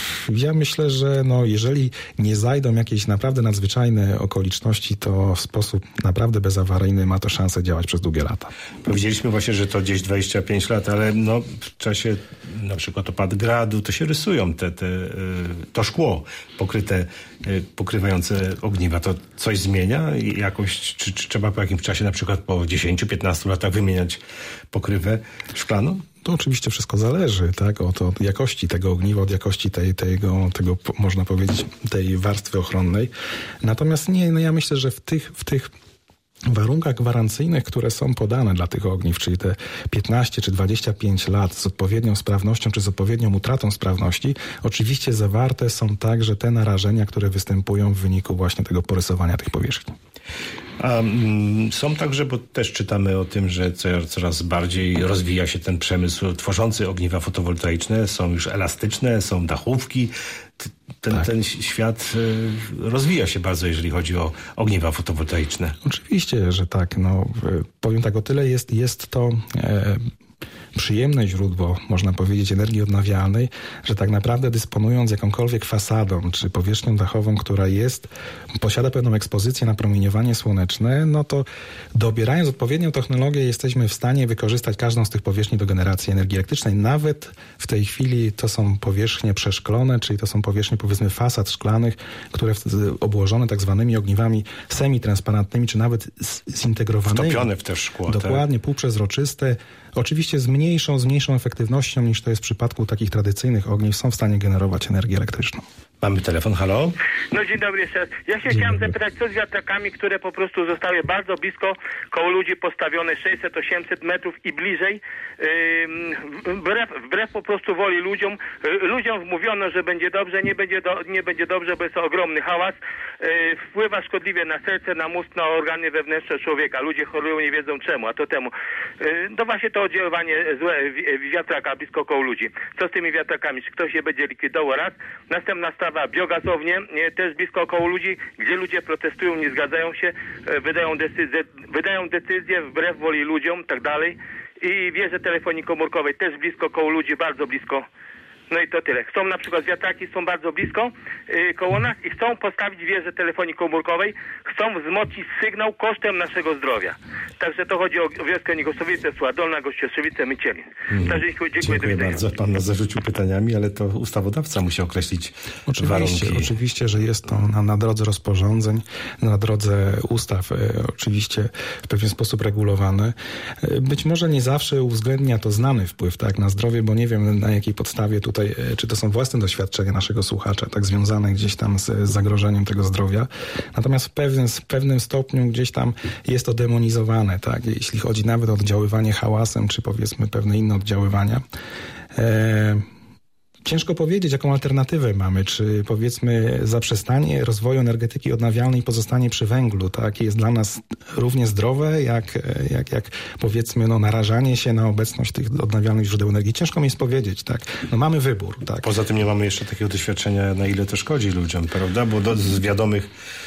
ja myślę, że no, jeżeli nie zajdą jakieś naprawdę nadzwyczajne okoliczności, to w sposób naprawdę bezawaryjny ma to szansę działać przez długie lata. Powiedzieliśmy właśnie, że to gdzieś dwadzieścia pięć lat, ale no, w czasie na przykład opadu gradu to się rysują te, te, to szkło pokryte, pokrywające ogniwa. To coś zmienia? Jakoś, czy, czy trzeba po jakimś czasie, na przykład po dziesięciu piętnastu latach wymieniać pokrywę szklaną? To oczywiście wszystko zależy, tak, od, od jakości tego ogniwa, od jakości tej, tego, tego, można powiedzieć, tej warstwy ochronnej. Natomiast nie, no ja myślę, że w tych, w tych warunkach gwarancyjnych, które są podane dla tych ogniw, czyli te piętnaście czy dwadzieścia pięć lat z odpowiednią sprawnością czy z odpowiednią utratą sprawności, oczywiście zawarte są także te narażenia, które występują w wyniku właśnie tego porysowania tych powierzchni. A mm, są także, bo też czytamy o tym, że coraz bardziej rozwija się ten przemysł tworzący ogniwa fotowoltaiczne, są już elastyczne, są dachówki. Ten, tak. ten świat rozwija się bardzo, jeżeli chodzi o ogniwa fotowoltaiczne. Oczywiście, że tak. No, powiem tak, o tyle jest, jest to e, przyjemne źródło, można powiedzieć, energii odnawialnej, że tak naprawdę dysponując jakąkolwiek fasadą czy powierzchnią dachową, która jest, posiada pewną ekspozycję na promieniowanie słoneczne, no to dobierając odpowiednią technologię jesteśmy w stanie wykorzystać każdą z tych powierzchni do generacji energii elektrycznej. Nawet w tej chwili to są powierzchnie przeszklone, czyli to są powierzchnie, powiedzmy, fasad szklanych, które obłożone tak zwanymi ogniwami semitransparentnymi, czy nawet zintegrowanymi. Wtopione w te szkło. Dokładnie, tak? Półprzezroczyste. Oczywiście z mniejszą, z mniejszą efektywnością niż to jest w przypadku takich tradycyjnych ogniw, są w stanie generować energię elektryczną. Mamy telefon, halo? No dzień dobry jeszcze raz. Ja się dzień chciałem dobry. zapytać, co z wiatrakami, które po prostu zostały bardzo blisko koło ludzi postawione, sześćset osiemset metrów i bliżej, yy, wbrew, wbrew po prostu woli ludziom. Yy, ludziom mówiono, że będzie dobrze, nie będzie, do, nie będzie dobrze, bo jest to ogromny hałas. Yy, wpływa szkodliwie na serce, na mózg, na organy wewnętrzne człowieka. Ludzie chorują, nie wiedzą czemu, a to temu. Yy, to właśnie to oddziaływanie złe wiatraka blisko koło ludzi. Co z tymi wiatrakami? Czy ktoś je będzie likwidował? Raz. Następna sprawa, biogazownie, też blisko koło ludzi, gdzie ludzie protestują, nie zgadzają się, wydają decyzje, wydają decyzje wbrew woli ludziom, tak dalej. i wieże telefonii komórkowej też blisko koło ludzi, bardzo blisko. No i to tyle. Chcą na przykład wiatraki, są bardzo blisko yy, koło nas i chcą postawić wieżę telefonii komórkowej, chcą wzmocnić sygnał kosztem naszego zdrowia. Także to chodzi o wioskę Nigosowice, Suładolna, Gościeszowice, Mycielin. Hmm. Także dziękuję, dziękuję, dziękuję bardzo. Pan nas zarzucił pytaniami, ale to ustawodawca musi określić oczywiście, warunki. Oczywiście, że jest to na, na drodze rozporządzeń, na drodze ustaw, e, oczywiście w pewien sposób regulowane. E, być może nie zawsze uwzględnia to znany wpływ tak, na zdrowie, bo nie wiem na jakiej podstawie tutaj czy to są własne doświadczenia naszego słuchacza, tak związane gdzieś tam z, z zagrożeniem tego zdrowia. Natomiast w pewnym, w pewnym stopniu gdzieś tam jest to demonizowane, tak? Jeśli chodzi nawet o oddziaływanie hałasem, czy powiedzmy pewne inne oddziaływania. E, Ciężko powiedzieć, jaką alternatywę mamy. Czy powiedzmy zaprzestanie rozwoju energetyki odnawialnej i pozostanie przy węglu, tak? Jest dla nas równie zdrowe, jak, jak, jak powiedzmy no, narażanie się na obecność tych odnawialnych źródeł energii. Ciężko mi jest powiedzieć, tak? No mamy wybór, tak? Poza tym nie mamy jeszcze takiego doświadczenia, na ile to szkodzi ludziom, prawda? Bo do, z wiadomych,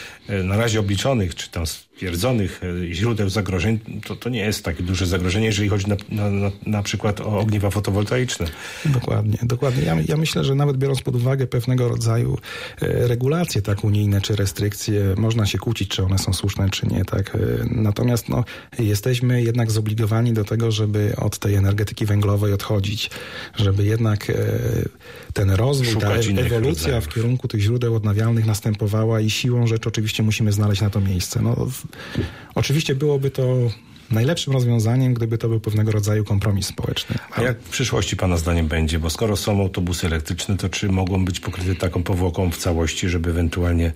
na razie obliczonych, czy tam stwierdzonych źródeł zagrożeń, to, to nie jest takie duże zagrożenie, jeżeli chodzi na, na, na, na przykład o ogniwa fotowoltaiczne. Dokładnie, dokładnie. Ja, ja myślę, że nawet biorąc pod uwagę pewnego rodzaju e, regulacje tak unijne, czy restrykcje, można się kłócić, czy one są słuszne, czy nie, tak. E, natomiast no, jesteśmy jednak zobligowani do tego, żeby od tej energetyki węglowej odchodzić, żeby jednak e, ten rozwój, ta e- ewolucja w kierunku tych źródeł odnawialnych następowała i siłą rzeczy oczywiście musimy znaleźć na to miejsce. No, w, oczywiście byłoby to najlepszym rozwiązaniem, gdyby to był pewnego rodzaju kompromis społeczny. A jak w przyszłości Pana zdaniem będzie? Bo skoro są autobusy elektryczne, to czy mogą być pokryte taką powłoką w całości, żeby ewentualnie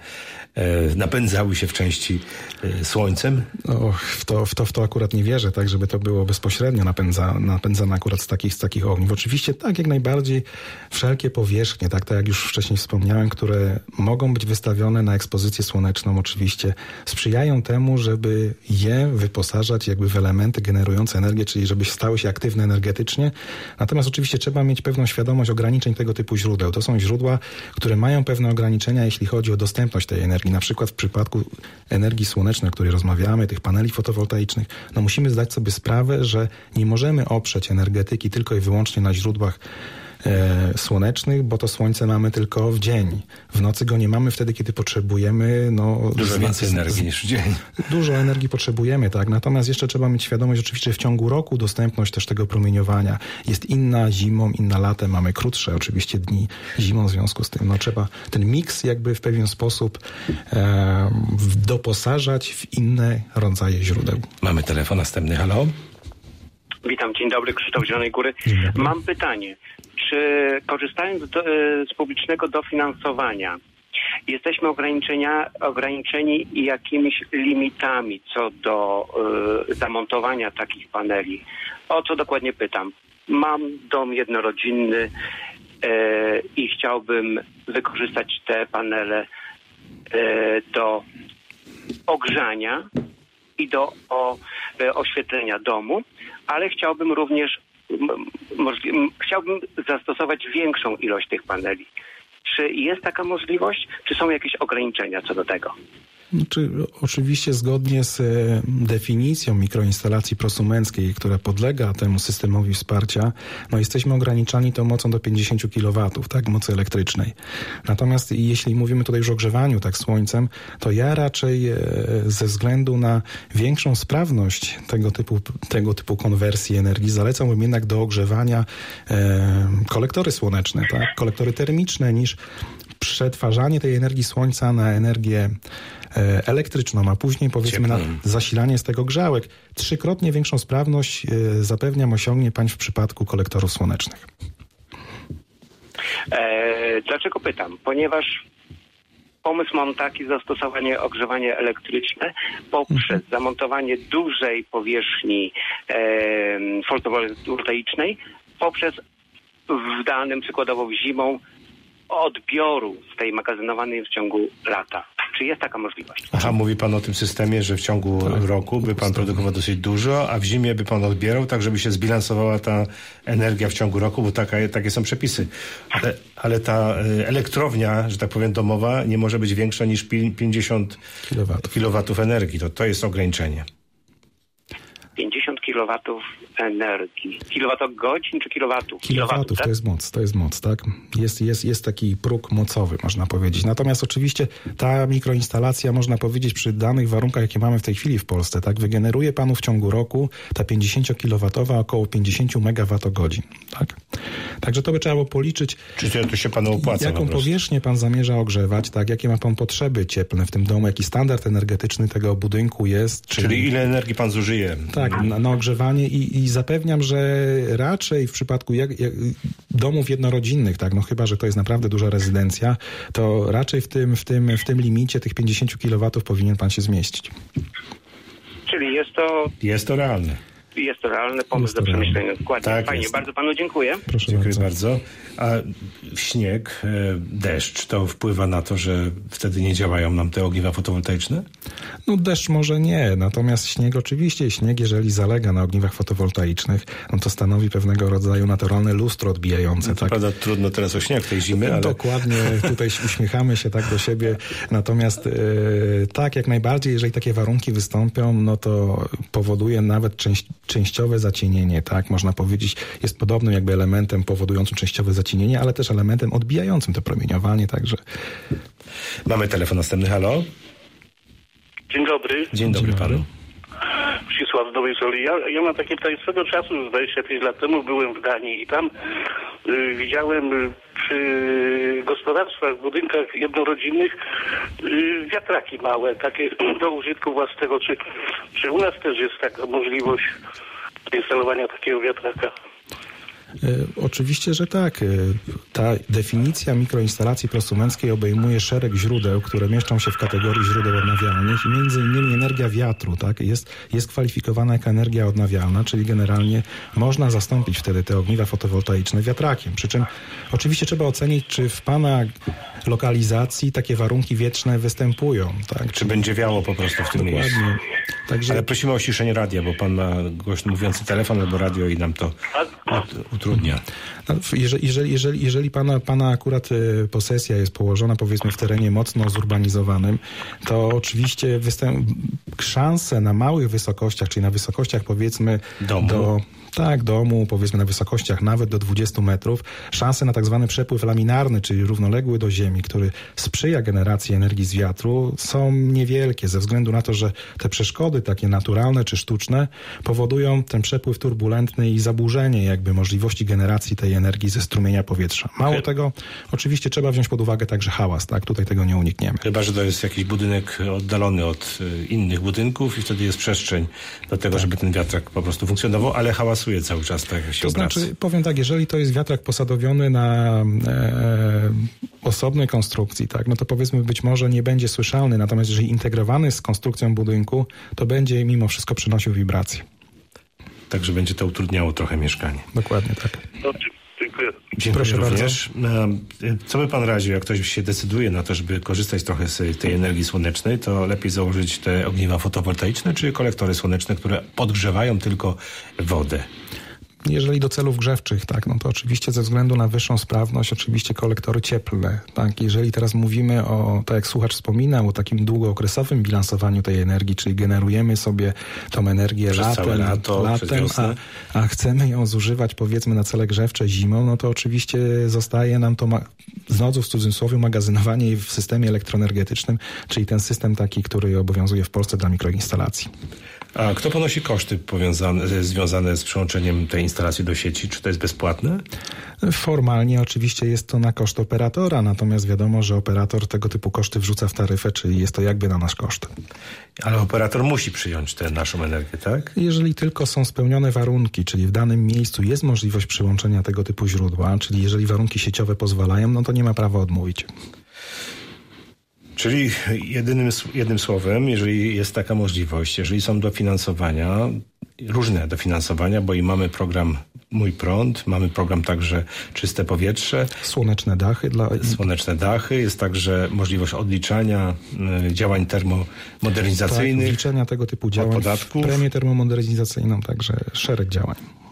e, napędzały się w części e, słońcem? No, w, to, w, to, w to akurat nie wierzę, tak, żeby to było bezpośrednio napędza, napędzane akurat z takich, z takich ogniw. Oczywiście tak, jak najbardziej wszelkie powierzchnie, tak, tak jak już wcześniej wspomniałem, które mogą być wystawione na ekspozycję słoneczną, oczywiście sprzyjają temu, żeby je wyposażać jakby w elementy generujące energię, czyli żeby stały się aktywne energetycznie. Natomiast oczywiście trzeba mieć pewną świadomość ograniczeń tego typu źródeł. To są źródła, które mają pewne ograniczenia, jeśli chodzi o dostępność tej energii. Na przykład w przypadku energii słonecznej, o której rozmawiamy, tych paneli fotowoltaicznych, no musimy zdać sobie sprawę, że nie możemy oprzeć energetyki tylko i wyłącznie na źródłach E, słonecznych, bo to słońce mamy tylko w dzień. W nocy go nie mamy wtedy, kiedy potrzebujemy no, dużo z, więcej z, energii niż w dzień. Dużo energii potrzebujemy, tak. Natomiast jeszcze trzeba mieć świadomość, oczywiście w ciągu roku dostępność też tego promieniowania jest inna zimą, inna latem. Mamy krótsze oczywiście dni zimą, w związku z tym no, trzeba ten miks jakby w pewien sposób e, doposażać w inne rodzaje źródeł. Mamy telefon następny. Halo? Witam, dzień dobry, Krzysztof Zielonej Góry. Mam pytanie. Czy korzystając do, z publicznego dofinansowania jesteśmy ograniczenia, ograniczeni jakimiś limitami co do y, zamontowania takich paneli? O co dokładnie pytam? Mam dom jednorodzinny y, i chciałbym wykorzystać te panele y, do ogrzania i do o, y, oświetlenia domu, ale chciałbym również Możli- chciałbym zastosować większą ilość tych paneli. Czy jest taka możliwość? Czy są jakieś ograniczenia co do tego? Znaczy, oczywiście zgodnie z definicją mikroinstalacji prosumenckiej, która podlega temu systemowi wsparcia, no jesteśmy ograniczani tą mocą do pięćdziesiąt kilowatów, tak, mocy elektrycznej. Natomiast jeśli mówimy tutaj już o grzewaniu, tak, słońcem, to ja raczej ze względu na większą sprawność tego typu, tego typu konwersji energii zalecałbym jednak do ogrzewania e, kolektory słoneczne, tak, kolektory termiczne, niż przetwarzanie tej energii słońca na energię elektryczną, a później powiedzmy na zasilanie z tego grzałek. Trzykrotnie większą sprawność zapewniam osiągnie Pan w przypadku kolektorów słonecznych. E, dlaczego pytam? Ponieważ pomysł mam taki, zastosowanie ogrzewania elektryczne poprzez mhm. zamontowanie dużej powierzchni e, fotowoltaicznej poprzez w danym przykładowo zimą odbioru z tej magazynowanej w ciągu lata. Czy jest taka możliwość? Aha, mówi Pan o tym systemie, że w ciągu tak. roku by Pan produkował dosyć dużo, a w zimie by Pan odbierał, tak żeby się zbilansowała ta energia w ciągu roku, bo taka, takie są przepisy. Ale, ale ta elektrownia, że tak powiem domowa, nie może być większa niż pięćdziesiąt kilowatów energii. To, to jest ograniczenie. pięćdziesiąt kilowatów kilowatów energii. Kilowatogodzin czy kilowatów? Kilowatów, tak? to jest moc, to jest moc, tak? Jest, jest, jest taki próg mocowy, można powiedzieć. Natomiast oczywiście ta mikroinstalacja, można powiedzieć, przy danych warunkach, jakie mamy w tej chwili w Polsce, tak, wygeneruje panu w ciągu roku ta pięćdziesięciokilowatowa około pięćdziesiąt megawattogodzin, tak? Także to by trzeba było policzyć, Czy to się panu opłaca? jaką powierzchnię pan zamierza ogrzewać, tak? Jakie ma pan potrzeby cieplne w tym domu, jaki standard energetyczny tego budynku jest. Czyli, Czyli ile energii pan zużyje? Tak, na, na ogrzewanie i, i zapewniam, że raczej w przypadku jak, jak, domów jednorodzinnych, tak, no chyba że to jest naprawdę duża rezydencja, to raczej w tym, w tym, w tym limicie tych pięćdziesiąt kilowatów powinien pan się zmieścić. Czyli jest to... Jest to realne. Jest to realny pomysł do przemyślenia. Dokładnie. Tak, Fajnie, jest. Bardzo panu dziękuję. Proszę Dziękuję bardzo. bardzo. A śnieg, deszcz, to wpływa na to, że wtedy nie działają nam te ogniwa fotowoltaiczne? No deszcz może nie, natomiast śnieg oczywiście, śnieg jeżeli zalega na ogniwach fotowoltaicznych, no to stanowi pewnego rodzaju naturalne lustro odbijające. No to tak? prawda, trudno teraz o śnieg tej zimy, ale... Dokładnie, tutaj uśmiechamy się tak do siebie, natomiast e, tak, jak najbardziej, jeżeli takie warunki wystąpią, no to powoduje nawet część, częściowe zacienienie, tak, można powiedzieć, jest podobnym jakby elementem powodującym częściowe zacienienie, ale też elementem odbijającym to promieniowanie, także... Mamy telefon następny, halo? Dzień dobry. Dzień dobry panu. Przisław z Nowej Soli. Ja, ja mam takie pytanie. Swego czasu, już dwadzieścia pięć lat temu byłem w Danii i tam y, widziałem y, przy gospodarstwach, w budynkach jednorodzinnych y, wiatraki małe, takie do użytku własnego. Czy, czy u nas też jest taka możliwość instalowania takiego wiatraka? E, oczywiście, że tak. E, ta definicja mikroinstalacji prosumenckiej obejmuje szereg źródeł, które mieszczą się w kategorii źródeł odnawialnych i między innymi energia wiatru, tak, jest, jest kwalifikowana jako energia odnawialna, czyli generalnie można zastąpić wtedy te ogniwa fotowoltaiczne wiatrakiem. Przy czym oczywiście trzeba ocenić, czy w pana lokalizacji takie warunki wietrzne występują. Tak? Czy będzie wiało po prostu w tym Dokładnie. miejscu. Także... Ale prosimy o ciszenie radia, bo pan ma głośno mówiący telefon albo radio i nam to utrudnia. No, jeżeli, jeżeli, jeżeli, jeżeli pana, pana akurat y, posesja jest położona powiedzmy w terenie mocno zurbanizowanym, to oczywiście występ, szanse na małych wysokościach, czyli na wysokościach powiedzmy domu. do... Tak, domu, powiedzmy na wysokościach nawet do dwudziestu metrów, szanse na tak zwany przepływ laminarny, czyli równoległy do ziemi, który sprzyja generacji energii z wiatru, są niewielkie ze względu na to, że te przeszkody takie naturalne czy sztuczne powodują ten przepływ turbulentny i zaburzenie jakby możliwości generacji tej energii ze strumienia powietrza. Mało tego, oczywiście trzeba wziąć pod uwagę także hałas, tak? Tutaj tego nie unikniemy. Chyba że to jest jakiś budynek oddalony od y, innych budynków i wtedy jest przestrzeń do tego, tak. żeby ten wiatrak po prostu funkcjonował, ale hałas cały czas, tak jak się To obraca. znaczy, powiem tak, jeżeli to jest wiatrak posadowiony na e, osobnej konstrukcji, tak, no to powiedzmy być może nie będzie słyszalny, natomiast jeżeli integrowany z konstrukcją budynku, to będzie mimo wszystko przynosił wibracje. Także będzie to utrudniało trochę mieszkanie. Dokładnie tak. Dziękuję. Dziękuję Proszę również. Bardzo. Co by pan radził, jak ktoś się decyduje na to, żeby korzystać trochę z tej energii słonecznej, to lepiej założyć te ogniwa fotowoltaiczne czy kolektory słoneczne, które podgrzewają tylko wodę? Jeżeli do celów grzewczych, tak, no to oczywiście ze względu na wyższą sprawność, oczywiście kolektory cieplne, tak. Jeżeli teraz mówimy o, tak jak słuchacz wspominał, o takim długookresowym bilansowaniu tej energii, czyli generujemy sobie tą energię przez latem, całe lato, latem a, a chcemy ją zużywać powiedzmy na cele grzewcze zimą, no to oczywiście zostaje nam to, ma, znowu w cudzysłowie, magazynowanie w systemie elektroenergetycznym, czyli ten system taki, który obowiązuje w Polsce dla mikroinstalacji. A kto ponosi koszty powiązane, związane z przyłączeniem tej instalacji do sieci? Czy to jest bezpłatne? Formalnie oczywiście jest to na koszt operatora, natomiast wiadomo, że operator tego typu koszty wrzuca w taryfę, czyli jest to jakby na nasz koszt. Ale operator musi przyjąć tę naszą energię, tak? Jeżeli tylko są spełnione warunki, czyli w danym miejscu jest możliwość przyłączenia tego typu źródła, czyli jeżeli warunki sieciowe pozwalają, no to nie ma prawa odmówić. Czyli jedynym, jednym słowem, jeżeli jest taka możliwość, jeżeli są dofinansowania, różne dofinansowania, bo i mamy program Mój prąd, mamy program także Czyste powietrze. Słoneczne dachy. Dla... Słoneczne dachy, jest także możliwość odliczania y, działań termomodernizacyjnych. Tak, liczenia tego typu działań, podatków. Premię termomodernizacyjną, także szereg działań.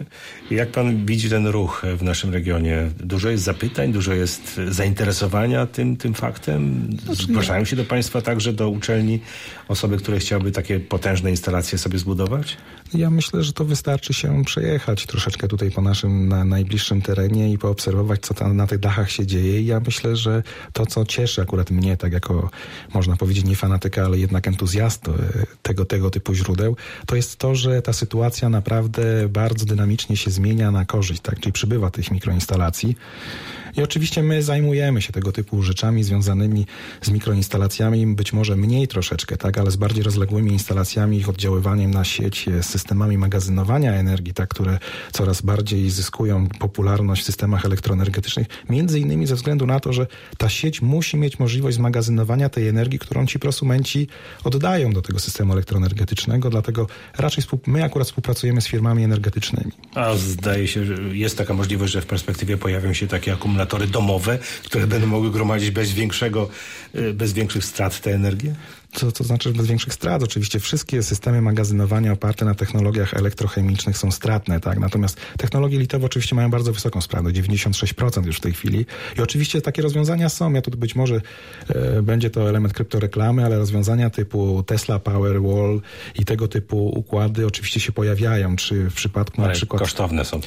Jak pan widzi ten ruch w naszym regionie? Dużo jest zapytań, dużo jest zainteresowania tym, tym faktem? Zgłaszają się do państwa także do uczelni osoby, które chciałyby takie potężne instalacje sobie zbudować? Ja myślę, że to wystarczy się przejechać troszeczkę tutaj po naszym na najbliższym terenie i poobserwować, co tam na tych dachach się dzieje. I ja myślę, że to, co cieszy akurat mnie, tak jako, można powiedzieć, nie fanatyka, ale jednak entuzjastę tego, tego typu źródeł, to jest to, że ta sytuacja naprawdę bardzo dynamicznie się zmienia na korzyść, tak? Czyli przybywa tych mikroinstalacji. I oczywiście my zajmujemy się tego typu rzeczami związanymi z mikroinstalacjami, być może mniej troszeczkę, tak, ale z bardziej rozległymi instalacjami, ich oddziaływaniem na sieć, z systemami magazynowania energii, tak, które coraz bardziej zyskują popularność w systemach elektroenergetycznych, między innymi ze względu na to, że ta sieć musi mieć możliwość zmagazynowania tej energii, którą ci prosumenci oddają do tego systemu elektroenergetycznego, dlatego raczej my akurat współpracujemy z firmami energetycznymi. A zdaje się, że jest taka możliwość, że w perspektywie pojawią się takie akumulatory domowe, które będą mogły gromadzić bez większego, bez większych strat tę energię? Co to znaczy bez większych strat? Oczywiście wszystkie systemy magazynowania oparte na technologiach elektrochemicznych są stratne, tak? Natomiast technologie litowe oczywiście mają bardzo wysoką sprawność, dziewięćdziesiąt sześć procent już w tej chwili. I oczywiście takie rozwiązania są. Ja tu być może e, będzie to element kryptoreklamy, ale rozwiązania typu Tesla Powerwall i tego typu układy oczywiście się pojawiają. Czy w przypadku ale na przykład... kosztowne są.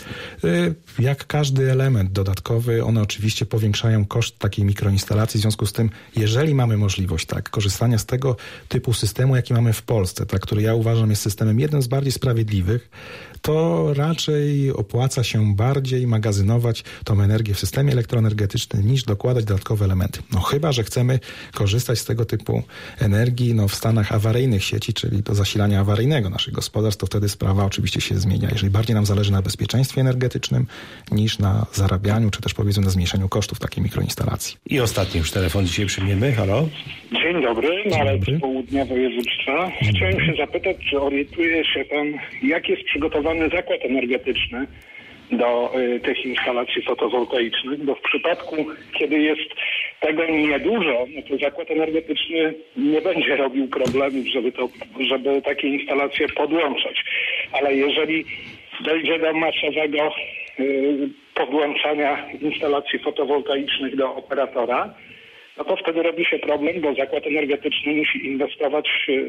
E, jak każdy element dodatkowy, one oczywiście powiększają koszt takiej mikroinstalacji. W związku z tym, jeżeli mamy możliwość, tak, korzystania z tego typu systemu, jaki mamy w Polsce, tak, który ja uważam jest systemem jednym z bardziej sprawiedliwych, to raczej opłaca się bardziej magazynować tą energię w systemie elektroenergetycznym niż dokładać dodatkowe elementy. No chyba, że chcemy korzystać z tego typu energii no, w stanach awaryjnych sieci, czyli do zasilania awaryjnego naszych gospodarstw, to wtedy sprawa oczywiście się zmienia. Jeżeli bardziej nam zależy na bezpieczeństwie energetycznym niż na zarabianiu, czy też powiedzmy na zmniejszeniu kosztów takiej mikroinstalacji. I ostatni już telefon dzisiaj przyjmiemy. Halo? Dzień dobry, Marek z Południa Województwa. Chciałem się zapytać, czy orientuje się pan, jak jest przygotowany zakład energetyczny do y, tych instalacji fotowoltaicznych, bo w przypadku, kiedy jest tego niedużo, no to zakład energetyczny nie będzie robił problemów, żeby, to, żeby takie instalacje podłączać. Ale jeżeli dojdzie do masowego y, podłączania instalacji fotowoltaicznych do operatora, no to wtedy robi się problem, bo zakład energetyczny musi inwestować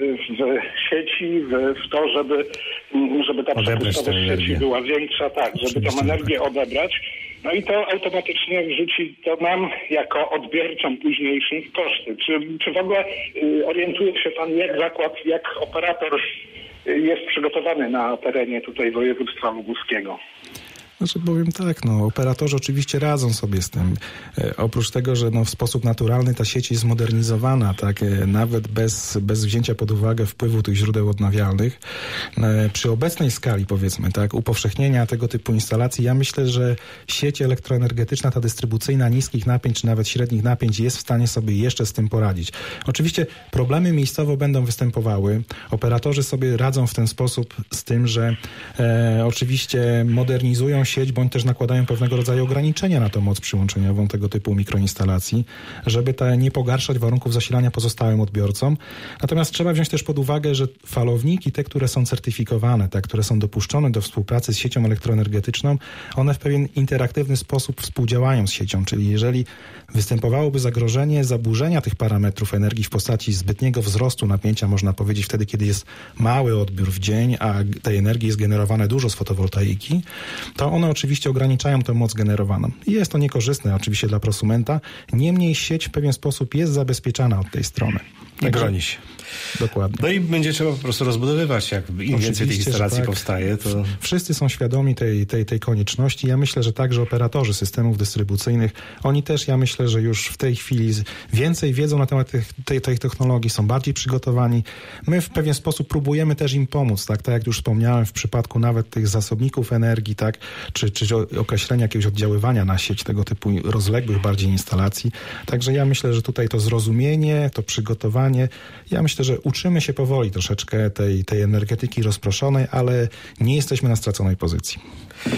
w sieci, w, w to, żeby, żeby ta przepustowość sieci była większa, tak, żeby tą energię odebrać. No i to automatycznie wrzuci to nam jako odbiorcom późniejszym koszty. Czy, czy w ogóle y, orientuje się pan, jak zakład, jak operator jest przygotowany na terenie tutaj województwa lubuskiego? Znaczy powiem tak, no operatorzy oczywiście radzą sobie z tym. E, oprócz tego, że no, w sposób naturalny ta sieć jest zmodernizowana, tak, e, nawet bez, bez wzięcia pod uwagę wpływu tych źródeł odnawialnych. E, przy obecnej skali, powiedzmy, tak, upowszechnienia tego typu instalacji, ja myślę, że sieć elektroenergetyczna, ta dystrybucyjna niskich napięć, czy nawet średnich napięć jest w stanie sobie jeszcze z tym poradzić. Oczywiście problemy miejscowo będą występowały. Operatorzy sobie radzą w ten sposób z tym, że e, oczywiście modernizują sieć, bądź też nakładają pewnego rodzaju ograniczenia na tą moc przyłączeniową tego typu mikroinstalacji, żeby te nie pogarszać warunków zasilania pozostałym odbiorcom. Natomiast trzeba wziąć też pod uwagę, że falowniki, te, które są certyfikowane, te, które są dopuszczone do współpracy z siecią elektroenergetyczną, one w pewien interaktywny sposób współdziałają z siecią, czyli jeżeli występowałoby zagrożenie zaburzenia tych parametrów energii w postaci zbytniego wzrostu napięcia, można powiedzieć wtedy, kiedy jest mały odbiór w dzień, a tej energii jest generowane dużo z fotowoltaiki, to one oczywiście ograniczają tę moc generowaną. I jest to niekorzystne oczywiście dla prosumenta, niemniej sieć w pewien sposób jest zabezpieczana od tej strony. Nie broni się. Dokładnie. No i będzie trzeba po prostu rozbudowywać, jak im oczywiście, więcej tych instalacji tak, powstaje. To... Wszyscy są świadomi tej, tej, tej konieczności. Ja myślę, że także operatorzy systemów dystrybucyjnych, oni też, ja myślę, że już w tej chwili więcej wiedzą na temat tych, tej, tej technologii, są bardziej przygotowani. My w pewien sposób próbujemy też im pomóc, tak, tak jak już wspomniałem, w przypadku nawet tych zasobników energii, tak, czy, czy określenia jakiegoś oddziaływania na sieć tego typu rozległych bardziej instalacji. Także ja myślę, że tutaj to zrozumienie, to przygotowanie, ja myślę, że uczymy się powoli troszeczkę tej, tej energetyki rozproszonej, ale nie jesteśmy na straconej pozycji.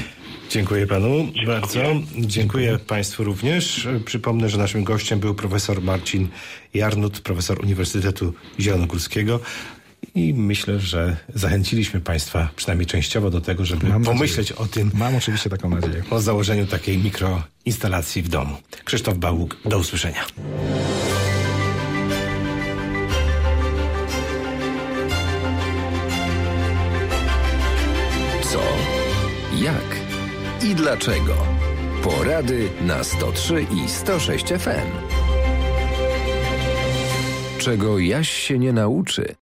Dziękuję panu bardzo. Dziękuję państwu również. Przypomnę, że naszym gościem był profesor Marcin Jarnut, profesor Uniwersytetu Zielonogórskiego. I myślę, że zachęciliśmy państwa przynajmniej częściowo do tego, żeby Mam pomyśleć nadzieję. o tym. Mam oczywiście taką nadzieję. O założeniu takiej mikroinstalacji w domu. Krzysztof Bałuk, do usłyszenia. Co? Jak? I dlaczego? Porady na sto trzy i sto sześć F M. Czego Jaś się nie nauczy,